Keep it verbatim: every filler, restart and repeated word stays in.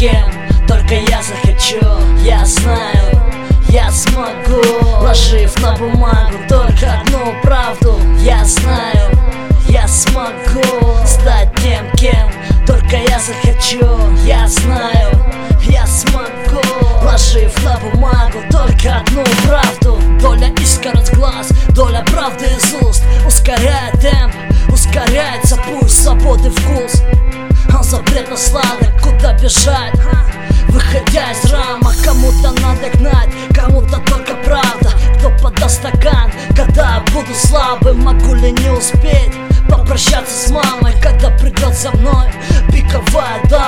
кем только я захочу. Я знаю, я смогу, вложив на бумагу только одну правду. Я знаю, я смогу стать тем, кем только я захочу. Я знаю, я смогу, вложив на бумагу только одну правду. Доля искр от глаз, доля правды из уст. Ускоряет темп, ускоряется пульс, свободы вкус. Он запретно сладок, куда бежать, выходя из рамок. Кому-то надо гнать, кому-то только правда. Кто подаст стакан, когда буду слабым? Могу ли не успеть попрощаться с мамой, когда придет за мной пиковая дама?